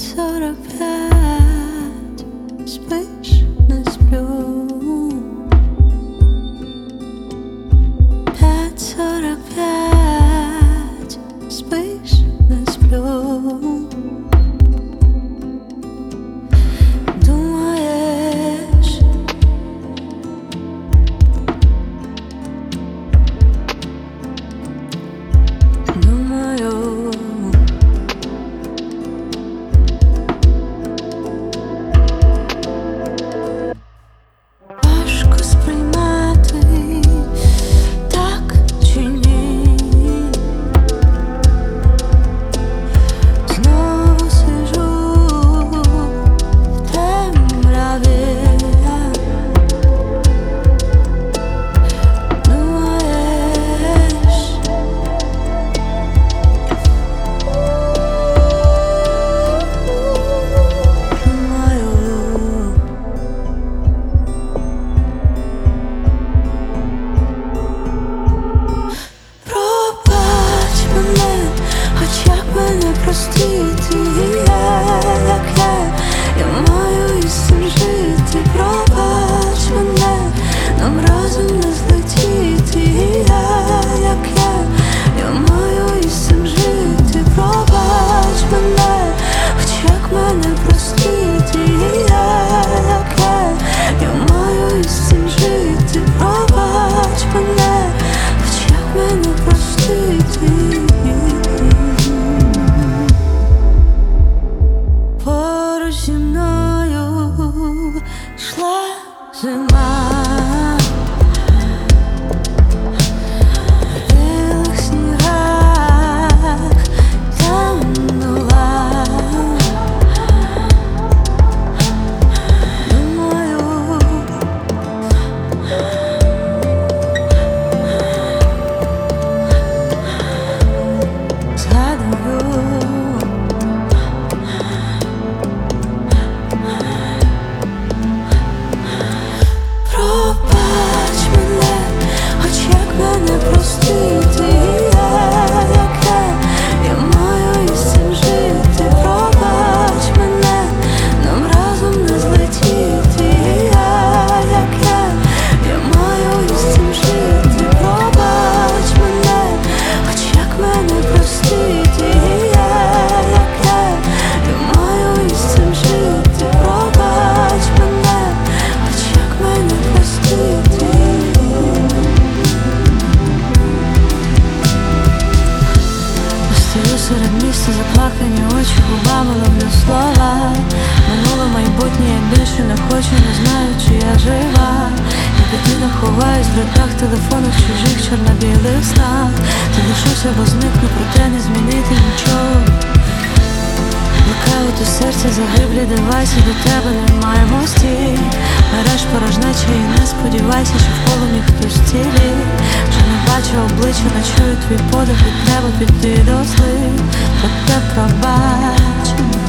5:45, спиш, не сплю. 5:45, спиш, не сплю. Думаєш, думаю, важко сприймати, так чи ні. Знову сижу в темряві. Думаєш, думаю, пробач мене, хоч як мене простити, як я маю із цим жити. Пробач мене, нам разом не злетіти, як я маю із цим жити. Пробач мене, хоч як мене простити, як я маю із цим жити. Пробач мене, хоч як мене простити. Поруч зі мною йшла зима. В білих снігах танула. Думаю, згадую, пробач мене, хоч як мене простити, як я маю із цим жити. Пробач мене, нам разом не злетіти, як я маю із цим жити. Пробач мене, хоч як мене простити, як я маю із цим жити. Пробач мене, хоч як мене простити. Стою серед міста, заплакані очі, губами ловлю слова. Минуле, майбутнє, я більше не хочу, не знаю, чи я жива. Я дитина ховаюсь в руках, телефонах, чужих чорно-білих снах. Залишуся, бо зникну, проте не змінити нічого. Блукають у серці загиблі девайси, до тебе немає мостів. Мереж порожнеча і не сподівайся, що в полум'ї хтось цілі. Вже не бачу обличчя, не чую твій подих, і треба піти до слів. Проте пробач.